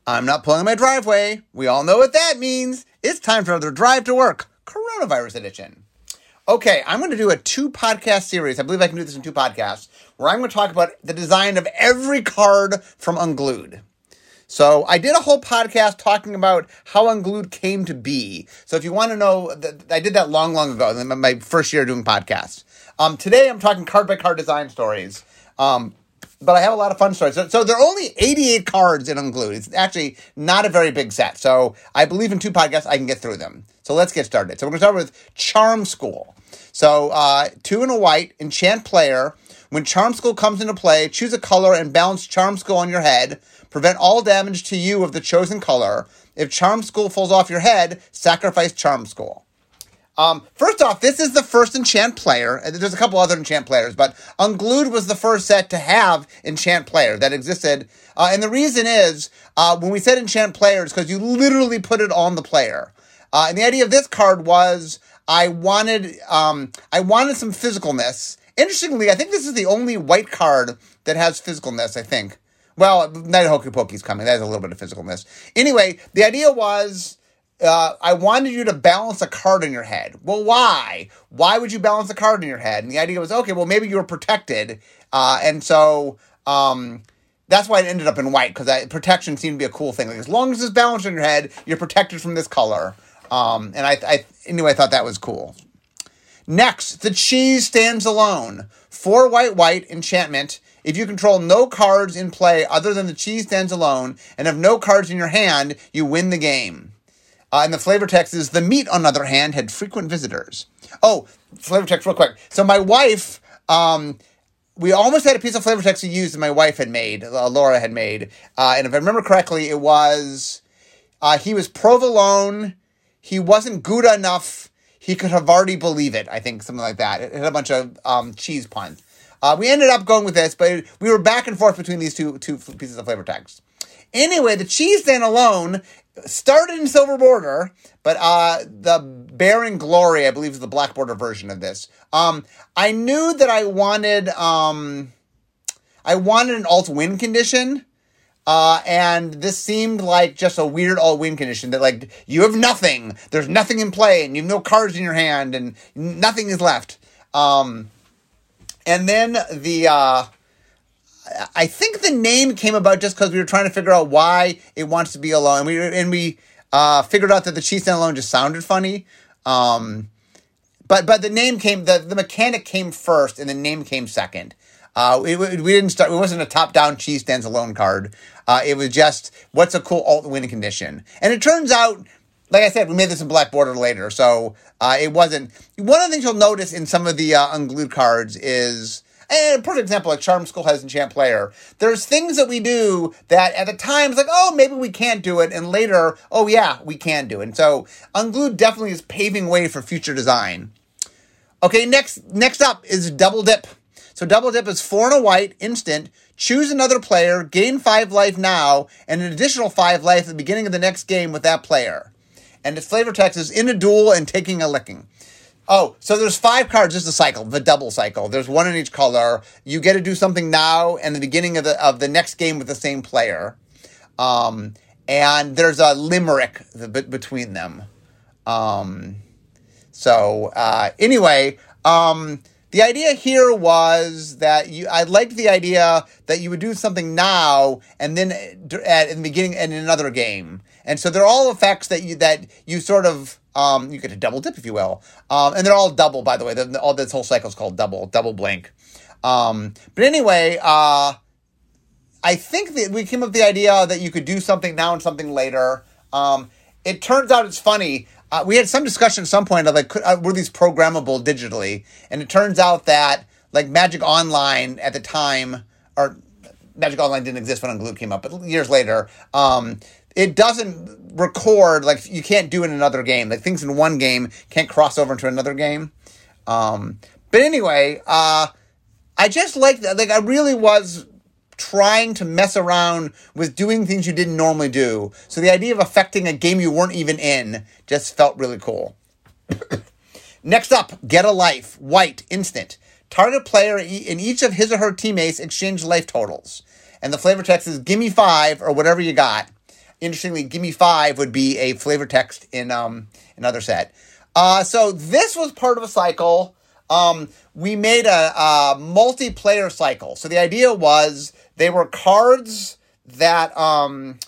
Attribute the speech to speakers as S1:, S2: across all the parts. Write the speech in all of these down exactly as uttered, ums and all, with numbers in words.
S1: I'm not pulling my driveway. We all know what that means. It's time for another Drive to Work, Coronavirus Edition. Okay, I'm going to do a two-podcast series. I believe I can do this in two podcasts, where I'm going to talk about the design of every card from Unglued. So I did a whole podcast talking about how Unglued came to be. So if you want to know, I did that long, long ago, my first year doing podcasts. Um, today I'm talking card-by-card design stories. Um, but I have a lot of fun stories. So, so there are only eighty-eight cards in Unglued. It's actually not a very big set. So I believe in two podcasts I can get through them. So let's get started. So we're going to start with Charm School. So uh, two and a white, enchant player. When Charm School comes into play, choose a color and balance Charm School on your head. Prevent all damage to you of the chosen color. If Charm School falls off your head, sacrifice Charm School. Um, first off, this is the first enchant player. There's a couple other enchant players, but Unglued was the first set to have enchant player that existed. Uh, and the reason is, uh, when we said enchant player, it's because you literally put it on the player. Uh, and the idea of this card was, I wanted, um, I wanted some physicalness. Interestingly, I think this is the only white card that has physicalness, I think. Well, Knight of Hokey Pokey's coming. That has a little bit of physicalness. Anyway, the idea was, uh, I wanted you to balance a card in your head. Well, why? Why would you balance a card in your head? And the idea was, okay, well, maybe you were protected. Uh, and so um, that's why it ended up in white, because protection seemed to be a cool thing. Like, as long as it's balanced in your head, you're protected from this color. Um, and I, I anyway, I thought that was cool. Next, the cheese stands alone. Four white, white, enchantment. If you control no cards in play other than the cheese stands alone and have no cards in your hand, you win the game. Uh, and the flavor text is, the meat, on the other hand, had frequent visitors. Oh, flavor text real quick. So my wife, um, we almost had a piece of flavor text to use that my wife had made, uh, Laura had made. Uh, and if I remember correctly, it was, uh, he was provolone. He wasn't good enough. He could have already believe it. I think something like that. It had a bunch of um, cheese puns. Uh, we ended up going with this, but we were back and forth between these two two pieces of flavor text. Anyway, the cheese stand alone started in silver border, but uh, the Bearing Glory, I believe, is the black border version of this. Um, I knew that I wanted um, I wanted an alt win condition. Uh, and this seemed like just a weird all-win condition that, like, you have nothing. There's nothing in play, and you have no cards in your hand, and nothing is left. Um, and then the, uh, I think the name came about just because we were trying to figure out why it wants to be alone. And we, and we uh, figured out that the cheese stand alone just sounded funny. Um, but but the name came, the, the mechanic came first, and the name came second. Uh, it, we didn't start, it wasn't a top-down cheese stands alone card. Uh, it was just, what's a cool alt-win condition? And it turns out, like I said, we made this in black border later, so uh, it wasn't, one of the things you'll notice in some of the uh, Unglued cards is, and a perfect example, like Charm School has enchant player, there's things that we do that at the time, it's like, oh, maybe we can't do it, and later, oh yeah, we can do it. And so, Unglued definitely is paving way for future design. Okay, next, next up is Double Dip. So Double Dip is four and a white, instant. Choose another player, gain five life now, and an additional five life at the beginning of the next game with that player. And its flavor text is, in a duel and taking a licking. Oh, so there's five cards, just a cycle, the double cycle. There's one in each color. You get to do something now and the beginning of the of the next game with the same player. Um, and there's a limerick between them. Um, so uh, anyway... Um, The idea here was that you, I liked the idea that you would do something now and then at, in the beginning and in another game. And so they're all effects that you, that you sort of, um, you get a double dip, if you will. Um, and they're all double, by the way. The, all this whole cycle is called double, double blink. Um, but anyway, uh, I think that we came up with the idea that you could do something now and something later. Um, it turns out it's funny. Uh, we had some discussion at some point of, like, could, uh, were these programmable digitally? And it turns out that, like, Magic Online at the time, or Magic Online didn't exist when Unglued came up, but years later, um, it doesn't record, like, you can't do it in another game. Like, things in one game can't cross over into another game. Um, but anyway, uh, I just like that. Like, I really was trying to mess around with doing things you didn't normally do. So the idea of affecting a game you weren't even in just felt really cool. Next up, Get a Life. White, instant. Target player in each of his or her teammates exchange life totals. And the flavor text is, gimme five or whatever you got. interestingly, Give Me Five would be a flavor text in um, another set. Uh, so this was part of a cycle. Um, we made a, a multiplayer cycle. So the idea was they were cards that um,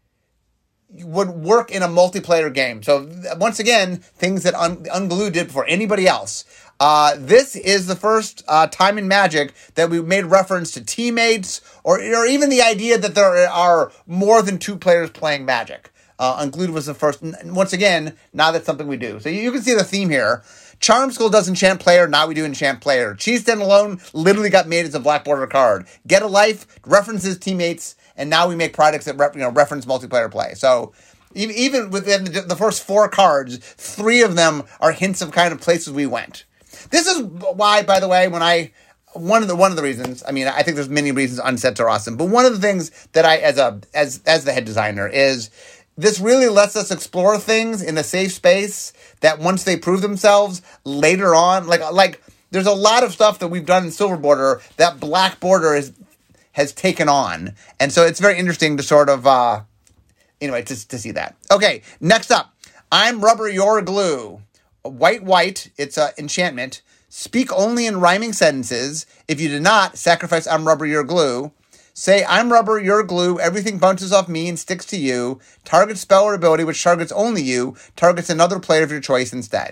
S1: would work in a multiplayer game. So once again, things that Un- Unglued did before anybody else. Uh, this is the first uh, time in Magic that we made reference to teammates or, or even the idea that there are more than two players playing Magic. Uh, Unglued was the first. Once again, now that's something we do. So you, you can see the theme here. Charm School does Enchant Player, now we do Enchant Player. Cheese Den Alone literally got made as a black border card. Get a Life references teammates, and now we make products that rep, you know, reference multiplayer play. So even, even within the, the first four cards, three of them are hints of kind of places we went. This is why, by the way, when I one of the one of the reasons, I mean, I think there's many reasons unsets are awesome, but one of the things that I, as a as as the head designer, is this really lets us explore things in a safe space that once they prove themselves later on, like like there's a lot of stuff that we've done in Silver Border that Black Border is has taken on, and so it's very interesting to sort of uh, anyway to to see that. Okay, next up, I'm Rubber, You're Glue. White, white, it's an enchantment. Speak only in rhyming sentences. If you do not, sacrifice I'm Rubber, You're Glue. Say, I'm Rubber, You're Glue. Everything bounces off me and sticks to you. Target spell or ability which targets only you. Targets another player of your choice instead.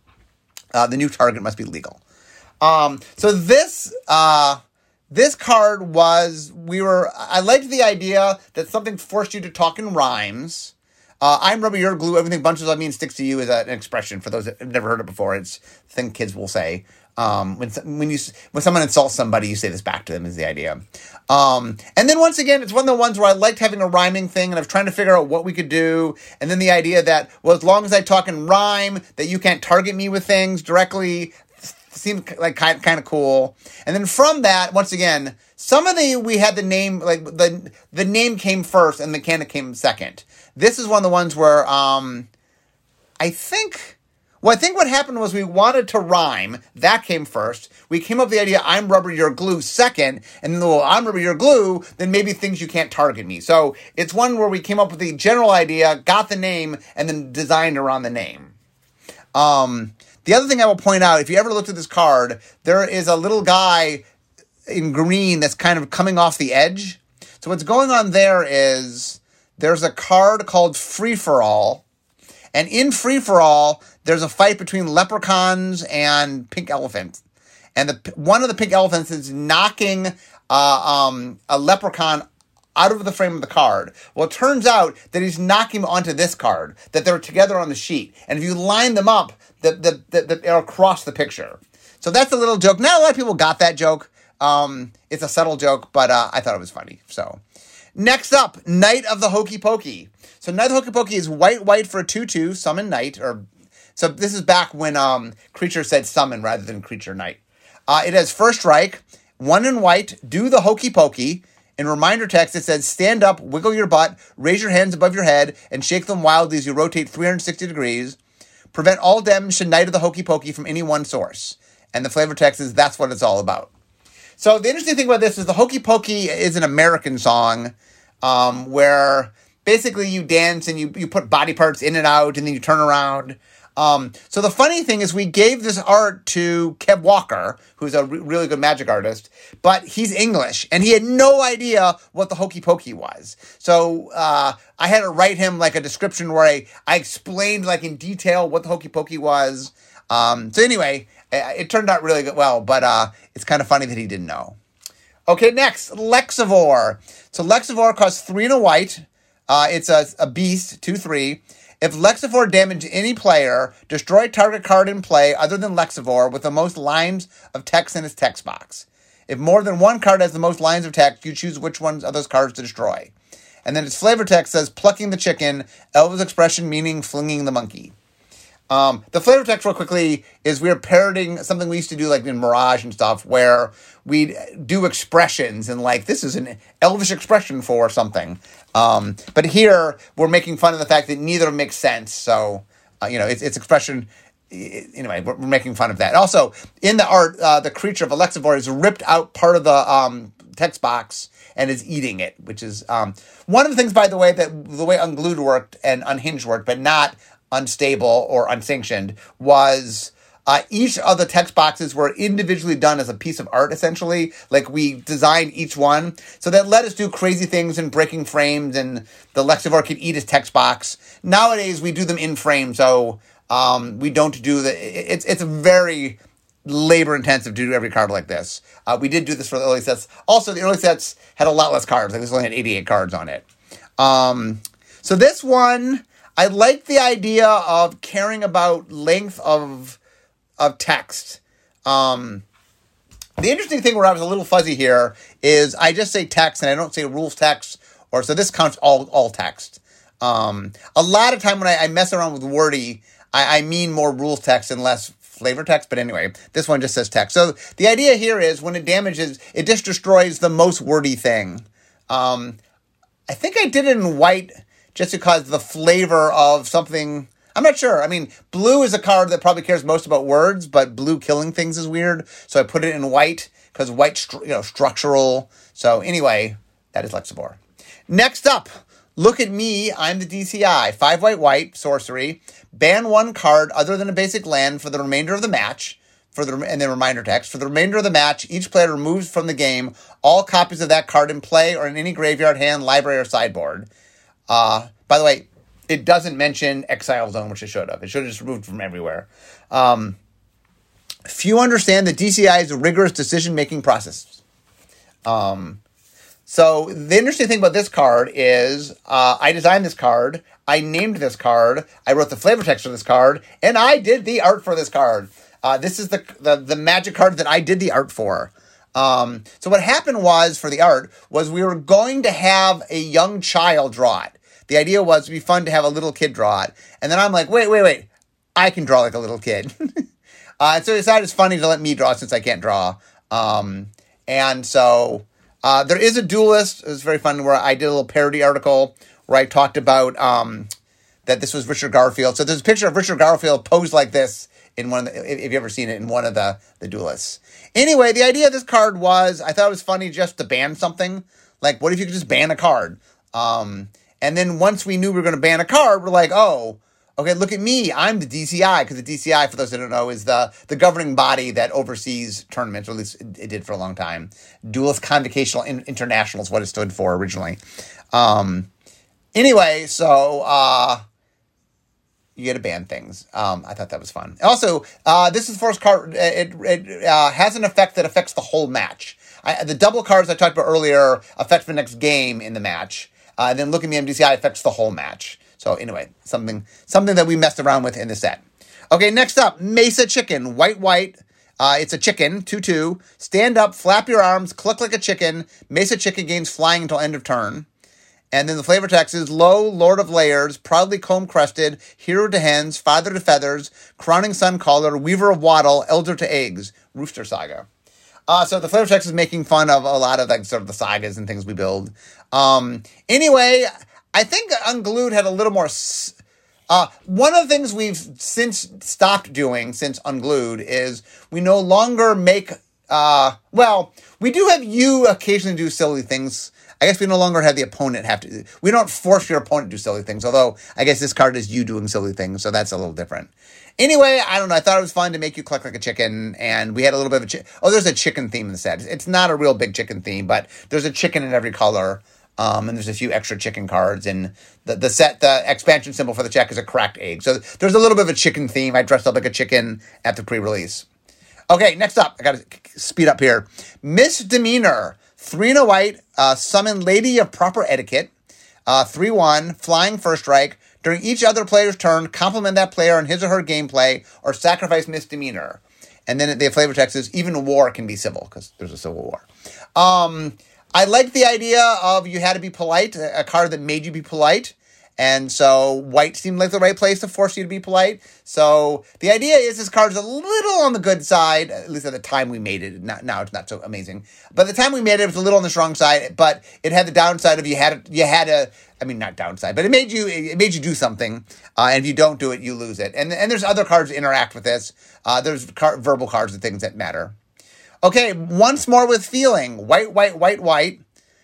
S1: Uh, the new target must be legal. Um, so this uh, this card was, we were, I liked the idea that something forced you to talk in rhymes. Uh, I'm Rubber, You're Glue, everything bunches on me and sticks to you is an expression for those that have never heard it before. It's a thing kids will say. Um, when when you when someone insults somebody, you say this back to them is the idea. Um, and then once again, it's one of the ones where I liked having a rhyming thing, and I was trying to figure out what we could do. And then the idea that, well, as long as I talk in rhyme, that you can't target me with things directly seemed like kind kind of cool. And then from that, once again, some of the we had the name like the the name came first and the mechanic came second. This is one of the ones where um, I think, well, I think what happened was we wanted to rhyme. That came first. We came up with the idea, I'm Rubber, You're Glue second. And then, well, I'm Rubber, You're Glue, then maybe things you can't target me. So it's one where we came up with the general idea, got the name, and then designed around the name. Um, the other thing I will point out, if you ever looked at this card, there is a little guy in green that's kind of coming off the edge. So what's going on there is there's a card called Free For All, and in Free For All, there's a fight between leprechauns and pink elephants, and the one of the pink elephants is knocking uh, um, a leprechaun out of the frame of the card. Well, it turns out that he's knocking him onto this card, that they're together on the sheet, and if you line them up, the, the, the, the, they're across the picture. So that's a little joke. Not a lot of people got that joke. Um, it's a subtle joke, but uh, I thought it was funny. So next up, Knight of the Hokey Pokey. So Knight of the Hokey Pokey is white, white for a two two, summon Knight. Or So this is back when um, creature said summon rather than creature Knight. Uh, it has first strike, one in white, do the Hokey Pokey. In reminder text, it says, stand up, wiggle your butt, raise your hands above your head, and shake them wildly as you rotate three hundred sixty degrees. Prevent all damage to Knight of the Hokey Pokey from any one source. And the flavor text is, that's what it's all about. So the interesting thing about this is the Hokey Pokey is an American song um, where basically you dance and you, you put body parts in and out and then you turn around. Um, so the funny thing is we gave this art to Kev Walker, who's a re- really good magic artist, but he's English and he had no idea what the Hokey Pokey was. So uh, I had to write him like a description where I, I explained like in detail what the Hokey Pokey was. Um, so anyway, it, it turned out really good, well, but uh, it's kind of funny that he didn't know. Okay, next, Lexivore. So Lexivore costs three and a white. Uh, it's a, a beast, two three. If Lexivore damage any player, destroy target card in play other than Lexivore with the most lines of text in its text box. If more than one card has the most lines of text, you choose which ones of those cards to destroy. And then its flavor text says, plucking the chicken, Elvis expression meaning flinging the monkey. Um, the flavor text, real quickly, is we're parroting something we used to do like in Mirage and stuff, where we'd do expressions and like, this is an Elvish expression for something. Um, but here, we're making fun of the fact that neither makes sense. So, uh, you know, it's, it's expression anyway, we're, we're making fun of that. Also, in the art, uh, the creature of Alexivore has ripped out part of the um, text box and is eating it, which is um, one of the things, by the way, that the way Unglued worked and Unhinged worked, but not Unstable or Unsanctioned, was uh, each of the text boxes were individually done as a piece of art, essentially. Like, we designed each one. So that let us do crazy things and breaking frames, and the Alexivore could eat his text box. Nowadays, we do them in frame, so um, we don't do the... It's, it's very labor-intensive to do every card like this. Uh, we did do this for the early sets. Also, the early sets had a lot less cards. Like, this only had eighty-eight cards on it. Um, so this one, I like the idea of caring about length of of text. Um, the interesting thing where I was a little fuzzy here is I just say text and I don't say rules text, or so this counts all all text. Um, a lot of time when I, I mess around with wordy, I, I mean more rules text and less flavor text, but anyway, this one just says text. So the idea here is when it damages, it just destroys the most wordy thing. Um, I think I did it in white just because the flavor of something, I'm not sure. I mean, blue is a card that probably cares most about words, but blue killing things is weird. So I put it in white because white, you know, structural. So anyway, that is Alexivore. Next up, look at me. I'm the D C I. Five white, white, sorcery. Ban one card other than a basic land for the remainder of the match. For the and then reminder text. For the remainder of the match, each player removes from the game all copies of that card in play or in any graveyard, hand, library, or sideboard. Uh, by the way, it doesn't mention Exile Zone, which it should have. It should have just removed from everywhere. Um, few understand the D C I's rigorous decision-making process. Um... So the interesting thing about this card is uh, I designed this card, I named this card, I wrote the flavor text for this card, and I did the art for this card. Uh, this is the, the the magic card that I did the art for. Um, so what happened was, for the art, was we were going to have a young child draw it. The idea was it'd be fun to have a little kid draw it. And then I'm like, wait, wait, wait, I can draw like a little kid. uh, and so I decided it's funny to let me draw since I can't draw. Um, and so... Uh, there is a duelist. It was very fun where I did a little parody article where I talked about um, that this was Richard Garfield. So there's a picture of Richard Garfield posed like this in one of the, if you've ever seen it, in one of the, the duelists. Anyway, the idea of this card was, I thought it was funny just to ban something. Like, what if you could just ban a card? Um, and then once we knew we were going to ban a card, we're like, oh, okay, look at me. I'm the D C I, because the D C I, for those that don't know, is the, the governing body that oversees tournaments, or at least it, it did for a long time. Duelist Convocational in, International is what it stood for originally. Um, anyway, so uh, you get to ban things. Um, I thought that was fun. Also, uh, this is the first card. It, it uh, has an effect that affects the whole match. I, the double cards I talked about earlier affect the next game in the match. Uh, and then look at me, M D C I affects the whole match. So anyway, something something that we messed around with in the set. Okay, next up, Mesa Chicken. White, white. Uh, it's a chicken, two two. Stand up, flap your arms, cluck like a chicken. Mesa Chicken gains flying until end of turn. And then the flavor text is, Lo, Lord of Layers, proudly comb-crested, hero to hens, father to feathers, crowning sun caller, weaver of wattle, elder to eggs, Rooster Saga. Uh, so the flavor text is making fun of a lot of like sort of the sagas and things we build. Um, anyway... I think Unglued had a little more... Uh, one of the things we've since stopped doing since Unglued is we no longer make... Uh, well, we do have you occasionally do silly things. I guess we no longer have the opponent have to... We don't force your opponent to do silly things, although I guess this card is you doing silly things, so that's a little different. Anyway, I don't know. I thought it was fun to make you cluck like a chicken, and we had a little bit of a... Chi- oh, there's a chicken theme in the set. It's not a real big chicken theme, but there's a chicken in every color. Um, and there's a few extra chicken cards, and the, the set, the expansion symbol for the check is a cracked egg. So there's a little bit of a chicken theme. I dressed up like a chicken at the pre-release. Okay, next up, I got to speed up here. Misdemeanor, three and a white, uh, summon Lady of Proper Etiquette, uh, three one, flying first strike. During each other player's turn, compliment that player on his or her gameplay, or sacrifice misdemeanor. And then the flavor text is, even war can be civil, because there's a civil war. Um... I like the idea of you had to be polite, a card that made you be polite. And so white seemed like the right place to force you to be polite. So the idea is this card is a little on the good side, at least at the time we made it. Not, now it's not so amazing. But the time we made it, it was a little on the strong side, but it had the downside of you had to, you had to I mean, not downside, but it made you it made you do something. Uh, and if you don't do it, you lose it. And and there's other cards that interact with this. Uh, there's car- verbal cards and things that matter. Okay, once more with feeling. White, white, white, white.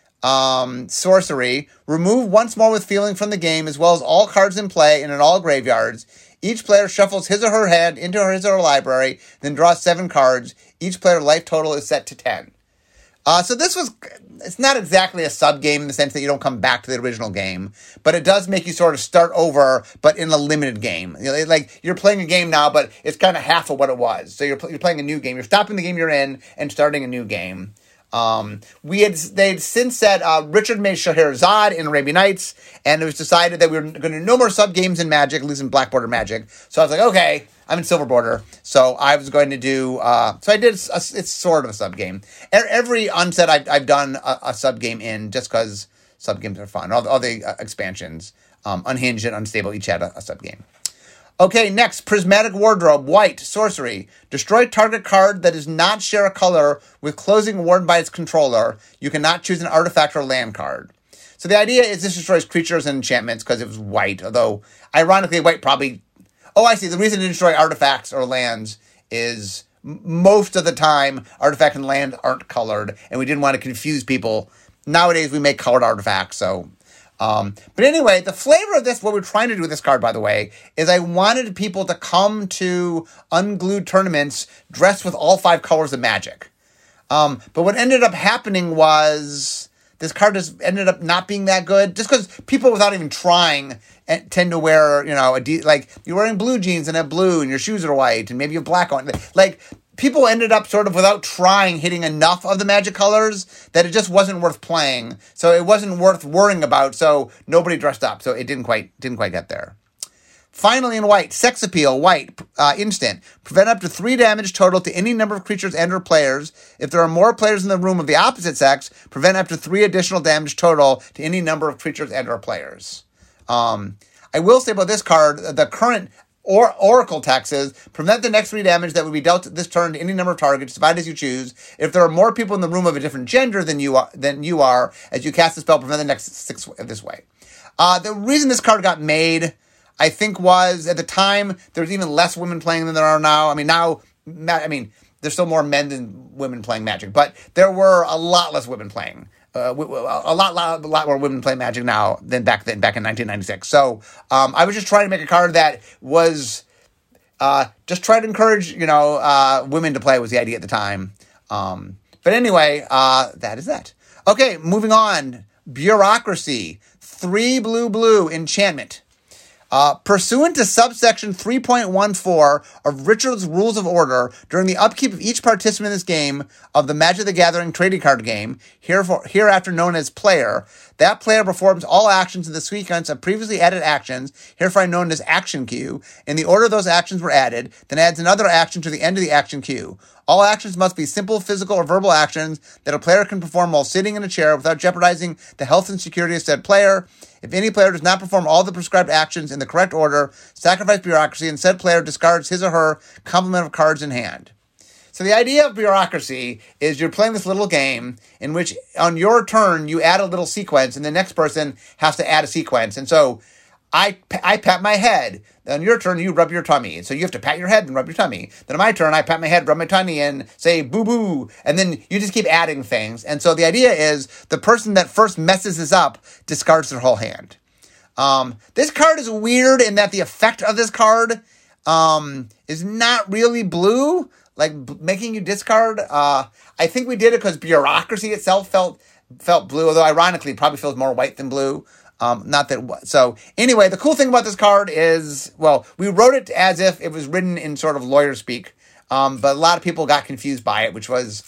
S1: Um, sorcery. Remove once more with feeling from the game, as well as all cards in play and in all graveyards. Each player shuffles his or her hand into his or her library, then draws seven cards. Each player life total is set to ten. Uh, so this was, it's not exactly a sub-game in the sense that you don't come back to the original game, but it does make you sort of start over, but in a limited game. You know, like, you're playing a game now, but it's kind of half of what it was. So you're, you're playing a new game. You're stopping the game you're in and starting a new game. Um, we had, they'd since said, uh, Richard made Scheherazade in Arabian Nights, and it was decided that we were going to do no more sub-games in Magic, at least in Black Border Magic. So I was like, okay, I'm in Silver Border, so I was going to do, uh, so I did, a, it's sort of a sub-game. Every unset I've, I've done a, a sub-game in, just because sub-games are fun. All, all the uh, expansions, um, Unhinged and Unstable, each had a, a sub-game. Okay, next, Prismatic Wardrobe, white, sorcery. Destroy target card that does not share a color with closing ward by its controller. You cannot choose an artifact or land card. So the idea is this destroys creatures and enchantments because it was white, although, ironically, white probably... Oh, I see. The reason to destroy artifacts or lands is most of the time artifact and land aren't colored, and we didn't want to confuse people. Nowadays, we make colored artifacts, so... Um, but anyway, the flavor of this, what we're trying to do with this card, by the way, is I wanted people to come to Unglued tournaments dressed with all five colors of Magic. Um, but what ended up happening was this card just ended up not being that good, just because people, without even trying, tend to wear, you know, a de- like you're wearing blue jeans and have blue, and your shoes are white, and maybe you have black on. Like, people ended up sort of, without trying, hitting enough of the Magic colors that it just wasn't worth playing. So it wasn't worth worrying about. So nobody dressed up. So it didn't quite didn't quite get there. Finally, in white, Sex Appeal, white, uh, instant. Prevent up to three damage total to any number of creatures and or players. If there are more players in the room of the opposite sex, prevent up to three additional damage total to any number of creatures and or players. Um, I will say about this card, the current or Oracle text is, prevent the next three damage that would be dealt this turn to any number of targets, divide as you choose. If there are more people in the room of a different gender than you are, than you are as you cast the spell, prevent the next six this way. Uh, the reason this card got made, I think, was at the time there was even less women playing than there are now. I mean, now, I mean, there's still more men than women playing Magic, but there were a lot less women playing. Uh, a lot, lot, lot more women play Magic now than back then, back in nineteen ninety-six. So um, I was just trying to make a card that was uh, just try to encourage, you know, uh, women to play was the idea at the time. Um, but anyway, uh, that is that. Okay, moving on. Bureaucracy. Three blue, blue enchantment. Uh, pursuant to subsection three point one four of Richard's Rules of Order, during the upkeep of each participant in this game of the Magic the Gathering trading card game, herefore, hereafter known as player, that player performs all actions in the sequence of previously added actions, hereby known as action queue, in the order those actions were added, then adds another action to the end of the action queue. All actions must be simple physical or verbal actions that a player can perform while sitting in a chair without jeopardizing the health and security of said player. If any player does not perform all the prescribed actions in the correct order, sacrifice bureaucracy, and said player discards his or her complement of cards in hand. So the idea of bureaucracy is you're playing this little game in which on your turn you add a little sequence and the next person has to add a sequence. And so I, I pat my head. Then on your turn, you rub your tummy. So you have to pat your head and rub your tummy. Then on my turn, I pat my head, rub my tummy, and say boo-boo. And then you just keep adding things. And so the idea is the person that first messes this up discards their whole hand. Um, this card is weird in that the effect of this card um, is not really blue, like b- making you discard. Uh, I think we did it because bureaucracy itself felt felt blue, although ironically it probably feels more white than blue. Um, not that, so anyway, the cool thing about this card is, well, we wrote it as if it was written in sort of lawyer speak, um, but a lot of people got confused by it, which was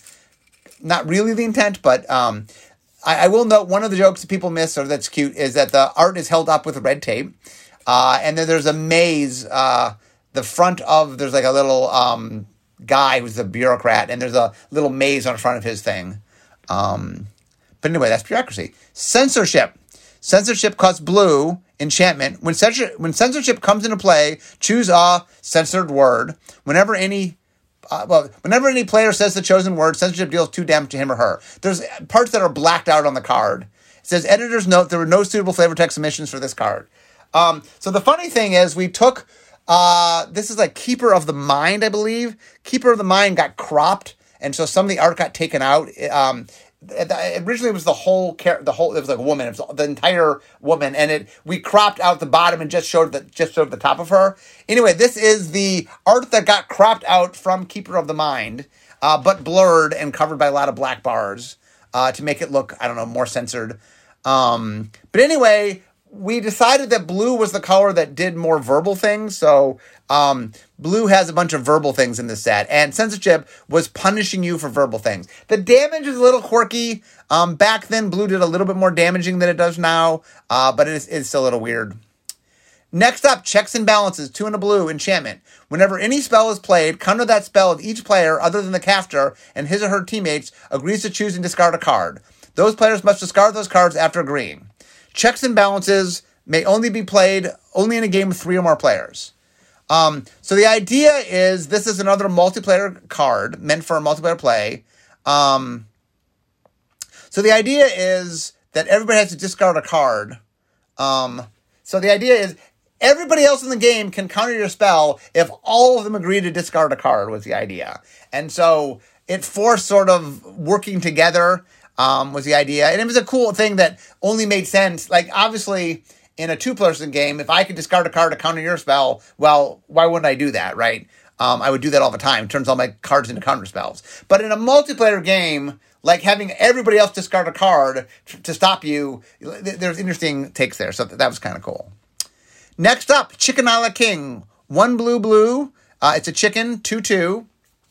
S1: not really the intent, but um, I, I will note one of the jokes that people miss, or that's cute, is that the art is held up with red tape, uh, and then there's a maze, uh, the front of, there's like a little um, guy who's a bureaucrat, and there's a little maze on the front of his thing. Um, but anyway, that's bureaucracy. Censorship. Censorship costs blue, enchantment. When, censor- when censorship comes into play, choose a censored word. Whenever any uh, well, whenever any player says the chosen word, censorship deals two damage to him or her. There's parts that are blacked out on the card. It says, editor's note, there were no suitable flavor text submissions for this card. Um, so the funny thing is we took, uh, this is like Keeper of the Mind, I believe. Keeper of the Mind got cropped, and so some of the art got taken out. Um, originally it was the whole, the whole, it was like a woman, it was the entire woman, and it, we cropped out the bottom and just showed the, just showed the top of her. Anyway, this is the art that got cropped out from Keeper of the Mind, uh, but blurred and covered by a lot of black bars, uh, to make it look, I don't know, more censored. Um, but anyway, we decided that blue was the color that did more verbal things. So um, blue has a bunch of verbal things in this set. And censorship was punishing you for verbal things. The damage is a little quirky. Um, back then, blue did a little bit more damaging than it does now. Uh, but it is, it's still a little weird. Next up, checks and balances. Two in a blue, enchantment. Whenever any spell is played, counter that spell if each player, other than the caster and his or her teammates, agrees to choose and discard a card. Those players must discard those cards after agreeing. Checks and balances may only be played only in a game with three or more players. Um, so the idea is this is another multiplayer card meant for a multiplayer play. Um, so the idea is that everybody has to discard a card. Um, so the idea is everybody else in the game can counter your spell if all of them agree to discard a card was the idea. And so it forced sort of working together. Um, was the idea. And it was a cool thing that only made sense. Like, obviously, in a two-person game, if I could discard a card to counter your spell, well, why wouldn't I do that, right? Um, I would do that all the time. Turns all my cards into counter spells. But in a multiplayer game, like having everybody else discard a card t- to stop you, th- there's interesting takes there. So th- that was kind of cool. Next up, Chicken a la King. One blue, blue. Uh, it's a chicken, two two.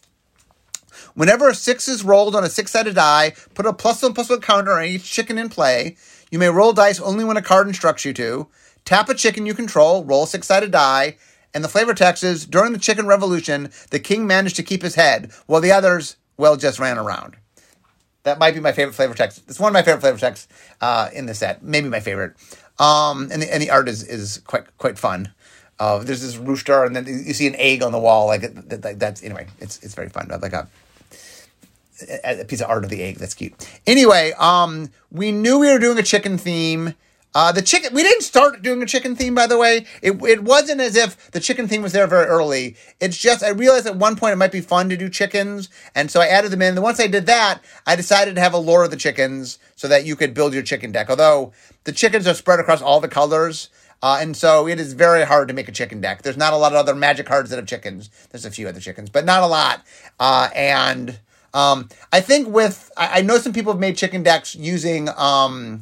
S1: Whenever a six is rolled on a six-sided die, put a plus one plus one counter on each chicken in play. You may roll dice only when a card instructs you to. Tap a chicken you control, roll a six-sided die, and the flavor text is, during the chicken revolution, the king managed to keep his head, while the others, well, just ran around. That might be my favorite flavor text. It's one of my favorite flavor texts uh, in the set. Maybe my favorite. Um, and, the, and the art is, is quite quite fun. Uh, there's this rooster, and then you see an egg on the wall. Like that, that's anyway. It's it's very fun. Like a a piece of art of the egg. That's cute. Anyway, um, we knew we were doing a chicken theme. Uh, the chicken, we didn't start doing a chicken theme, by the way. It it wasn't as if the chicken theme was there very early. It's just, I realized at one point it might be fun to do chickens. And so I added them in. And once I did that, I decided to have a lore of the chickens so that you could build your chicken deck. Although the chickens are spread across all the colors. Uh, and so it is very hard to make a chicken deck. There's not a lot of other magic cards that have chickens. There's a few other chickens, but not a lot. Uh, and... Um, I think with, I, I know some people have made chicken decks using, um,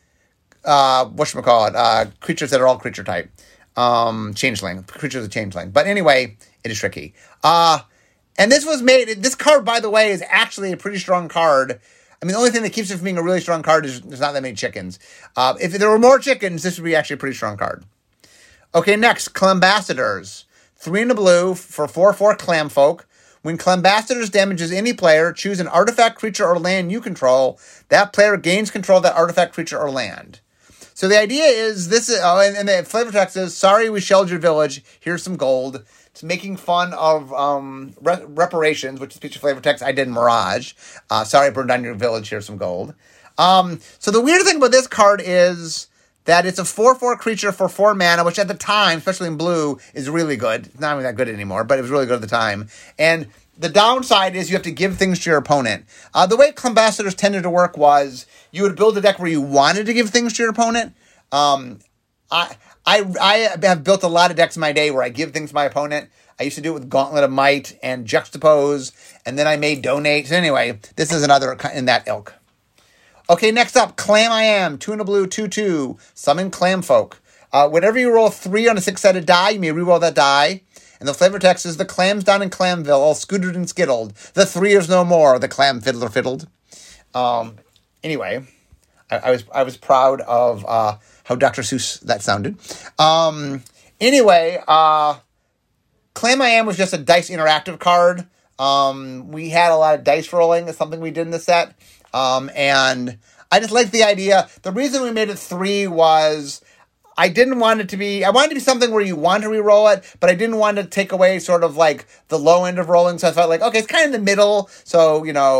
S1: uh, whatchamacallit, uh, creatures that are all creature type, um, changeling, creatures of changeling. But anyway, it is tricky. Uh, and this was made, this card, by the way, is actually a pretty strong card. I mean, the only thing that keeps it from being a really strong card is there's not that many chickens. Uh, if there were more chickens, this would be actually a pretty strong card. Okay, next, Clambassadors. Three in a blue for four four clam folk. When Clambassadors damages any player, choose an artifact, creature, or land you control. That player gains control of that artifact, creature, or land. So the idea is this is, oh, and, and the flavor text is, sorry we shelled your village, here's some gold. It's making fun of um, re- reparations, which is a piece of flavor text I did in Mirage. Uh, sorry I burned down your village, here's some gold. Um, so the weird thing about this card is that it's a four four creature for four mana, which at the time, especially in blue, is really good. It's not even that good anymore, but it was really good at the time. And the downside is you have to give things to your opponent. Uh, the way Clambassadors tended to work was you would build a deck where you wanted to give things to your opponent. Um, I, I, I have built a lot of decks in my day where I give things to my opponent. I used to do it with Gauntlet of Might and Juxtapose, and then I made Donate. So anyway, this is another in that ilk. Okay, next up, Clam I Am, two in a blue, two two, summon Clam Folk. Uh, whenever you roll three on a six-sided die, you may reroll that die. And the flavor text is, the clams down in Clamville, all scootered and skittled. The three is no more, the clam fiddler fiddled. Um, anyway, I, I was I was proud of uh, how Doctor Seuss that sounded. Um, anyway, uh, Clam I Am was just a dice interactive card. Um, we had a lot of dice rolling. It's something we did in the set. Um, and I just liked the idea. The reason we made it three was I didn't want it to be, I wanted it to be something where you want to re-roll it, but I didn't want to take away sort of like the low end of rolling. So I felt like, okay, it's kind of in the middle. So, you know,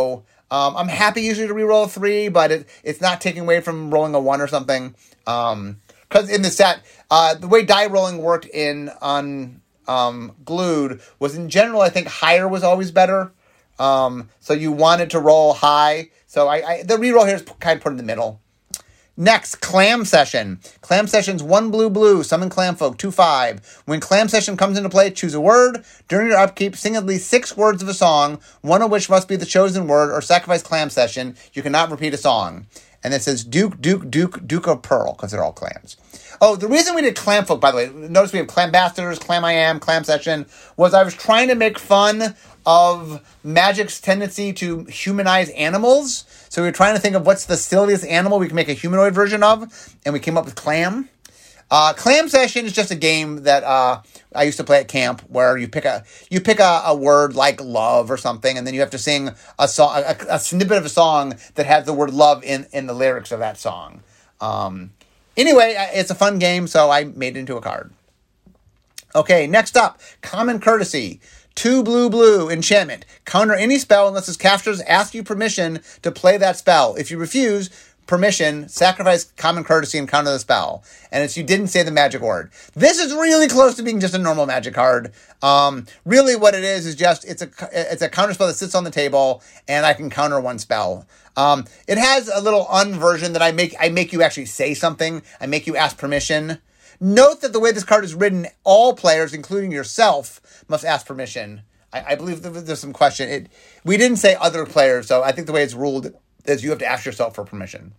S1: Um, I'm happy usually to reroll a three, but it, it's not taking away from rolling a one or something. Um, because in the set, uh, the way die rolling worked in on um, Glued was in general, I think higher was always better. Um, so you wanted to roll high. So I, I the reroll here is kind of put in the middle. Next, Clam Session. Clam Session's one blue blue, summon Clamfolk, two five. When Clam Session comes into play, choose a word. During your upkeep, sing at least six words of a song, one of which must be the chosen word, or sacrifice Clam Session. You cannot repeat a song. And it says Duke, Duke, Duke, Duke of Pearl, because they're all clams. Oh, the reason we did Clamfolk, by the way, notice we have Clambassadors, Clam I Am, Clam Session, was I was trying to make fun of Magic's tendency to humanize animals. So we were trying to think of what's the silliest animal we can make a humanoid version of, and we came up with Clam. Uh, Clam Session is just a game that uh, I used to play at camp, where you pick a you pick a, a word like love or something, and then you have to sing a song, a, a snippet of a song that has the word love in, in the lyrics of that song. Um, anyway, it's a fun game, so I made it into a card. Okay, next up, Common Courtesy. Two blue blue enchantment. Counter any spell unless its casters ask you permission to play that spell. If you refuse permission, sacrifice Common Courtesy and counter the spell. And it's you didn't say the magic word. This is really close to being just a normal magic card. Um, really what it is is just, it's a it's a counter spell that sits on the table, and I can counter one spell. Um, it has a little unversion that I make, I make you actually say something. I make you ask permission. Note that the way this card is written, all players, including yourself, must ask permission. I, I believe there's some question. It we didn't say other players, so I think the way it's ruled is you have to ask yourself for permission.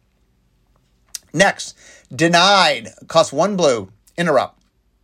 S1: Next, Denied. Costs one blue. Interrupt.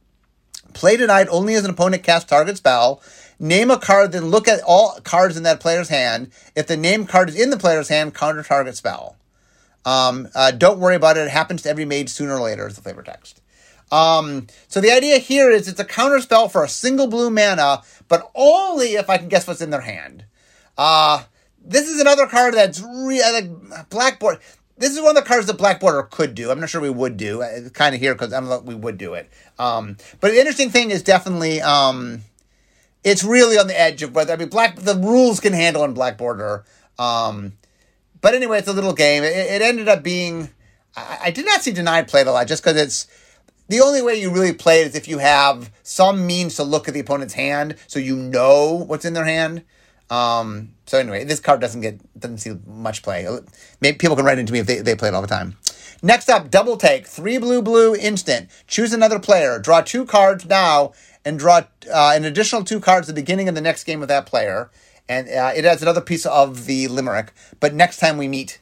S1: Play Denied only as an opponent casts target spell. Name a card, then look at all cards in that player's hand. If the named card is in the player's hand, counter target spell. Um, uh, don't worry about it. It happens to every mage sooner or later is the flavor text. Um, so the idea here is it's a counter spell for a single blue mana, but only if I can guess what's in their hand. Uh, this is another card that's re- like Blackboard. This is one of the cards that Black Border could do. I'm not sure we would do. It's kind of here because I don't know we would do it. Um, but the interesting thing is definitely, um, it's really on the edge of whether, I mean, Black, the rules can handle in Black Border. Um, but anyway, it's a little game. It, it ended up being, I, I did not see Denied played a lot just because it's, the only way you really play it is if you have some means to look at the opponent's hand so you know what's in their hand. Um, so anyway, this card doesn't get doesn't see much play. Maybe people can write into me if they, they play it all the time. Next up, Double Take. Three blue blue instant. Choose another player. Draw two cards now and draw uh, an additional two cards at the beginning of the next game of that player. And uh, it has another piece of the limerick. But next time we meet,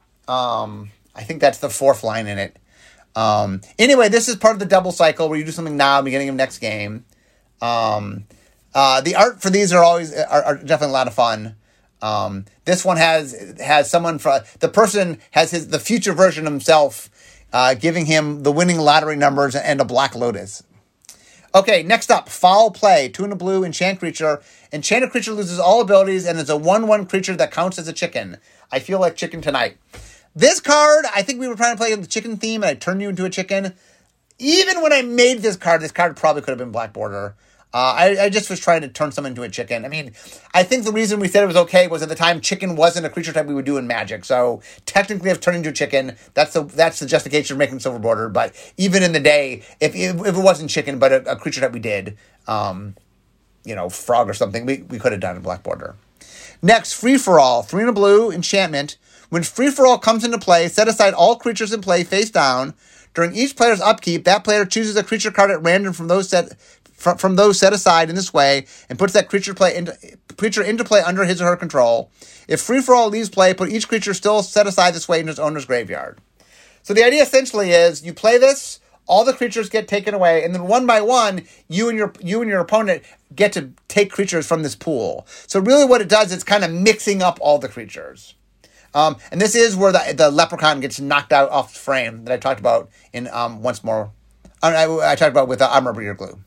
S1: um, I think that's the fourth line in it. Um, anyway, this is part of the double cycle where you do something now, beginning of next game. Um, uh, the art for these are always, are, are definitely a lot of fun. Um, this one has, has someone for, the person has his, the future version of himself, uh, giving him the winning lottery numbers and a black lotus. Okay, next up, Foul Play. Two and a blue, enchant creature. Enchanted creature loses all abilities and is a one one creature that counts as a chicken. I feel like chicken tonight. This card, I think we were trying to play the chicken theme, and I turned you into a chicken. Even when I made this card, this card probably could have been Black Border. Uh, I, I just was trying to turn someone into a chicken. I mean, I think the reason we said it was okay was at the time chicken wasn't a creature type we would do in Magic. So technically, I've turned into a chicken. That's the that's the justification for making Silver Border. But even in the day, if if, if it wasn't chicken, but a, a creature that we did, um, you know, frog or something, we, we could have done in Black Border. Next, Free For All. Three and a blue, enchantment. When Free For All comes into play, set aside all creatures in play face down. During each player's upkeep, that player chooses a creature card at random from those set from, from those set aside in this way and puts that creature play into, creature into play under his or her control. If Free For All leaves play, put each creature still set aside this way in its owner's graveyard. So the idea essentially is you play this, all the creatures get taken away, and then one by one, you and your you and your opponent get to take creatures from this pool. So really what it does is kind of mixing up all the creatures. Um, and this is where the, the leprechaun gets knocked out off the frame that I talked about in um, once more. I, I, I talked about with the Armor Breeder glue.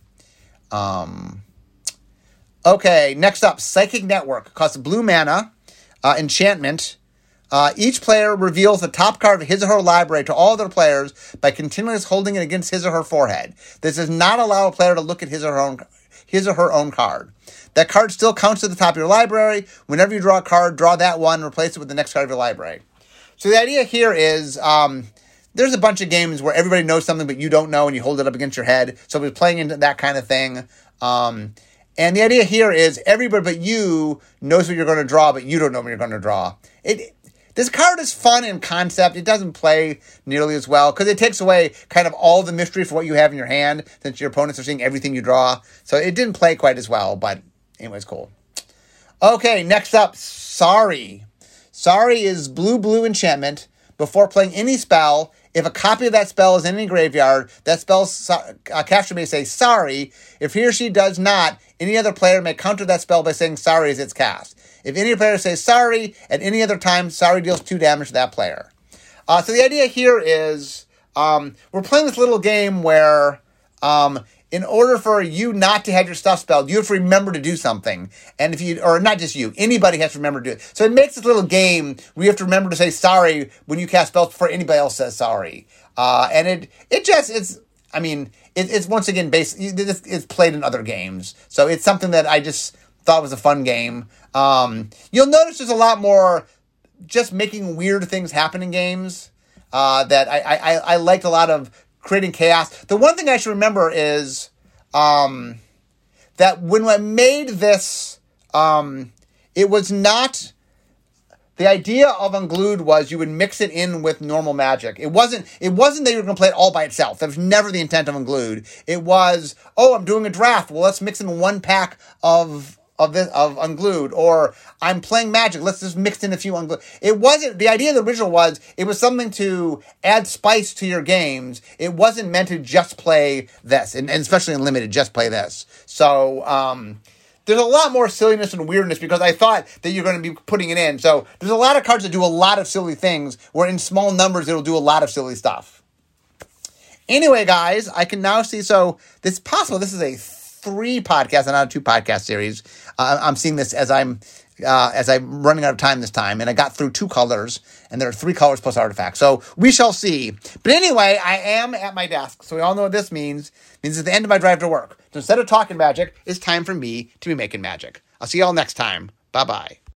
S1: Um, okay, next up, Psychic Network. Costs blue mana, uh, enchantment. Uh, each player reveals the top card of his or her library to all other players by continuously holding it against his or her forehead. This does not allow a player to look at his or her own his or her own card. That card still counts at the top of your library. Whenever you draw a card, draw that one, replace it with the next card of your library. So the idea here is um, there's a bunch of games where everybody knows something but you don't know and you hold it up against your head. So we're playing into that kind of thing. Um, and the idea here is everybody but you knows what you're going to draw, but you don't know what you're going to draw. It This card is fun in concept. It doesn't play nearly as well because it takes away kind of all the mystery for what you have in your hand since your opponents are seeing everything you draw. So it didn't play quite as well, but anyways, cool. Okay, next up, Sorry. Sorry is blue, blue enchantment. Before playing any spell, if a copy of that spell is in any graveyard, that spell's uh, caster may say sorry. If he or she does not, any other player may counter that spell by saying sorry as it's cast. If any player says sorry at any other time, sorry deals two damage to that player. Uh, so the idea here is um, we're playing this little game where um, in order for you not to have your stuff spelled, you have to remember to do something. And if you, or not just you, anybody has to remember to do it. So it makes this little game where you have to remember to say sorry when you cast spells before anybody else says sorry. Uh, and it, it just, it's, I mean, it, it's once again based, it's, it's played in other games. So it's something that I just thought was a fun game. Um, you'll notice there's a lot more just making weird things happen in games uh, that I, I, I liked a lot of creating chaos. The one thing I should remember is um, that when I made this, um, it was not... The idea of Unglued was you would mix it in with normal Magic. It wasn't It wasn't that you were going to play it all by itself. That was never the intent of Unglued. It was, oh, I'm doing a draft. Well, let's mix in one pack of... of this, of Unglued, or I'm playing Magic, let's just mix in a few Unglued. It wasn't, the idea of the original was, it was something to add spice to your games. It wasn't meant to just play this, and, and especially in Limited, just play this. So, um, there's a lot more silliness and weirdness because I thought that you're going to be putting it in. So, there's a lot of cards that do a lot of silly things, where in small numbers, it'll do a lot of silly stuff. Anyway, guys, I can now see, so, it's possible this is a three podcasts and not a two podcast series. Uh, I'm seeing this as I'm uh, as I'm running out of time this time, and I got through two colors, and there are three colors plus artifacts. So we shall see. But anyway, I am at my desk, so we all know what this means. It means it's the end of my drive to work. So instead of talking magic, it's time for me to be making magic. I'll see you all next time. Bye bye.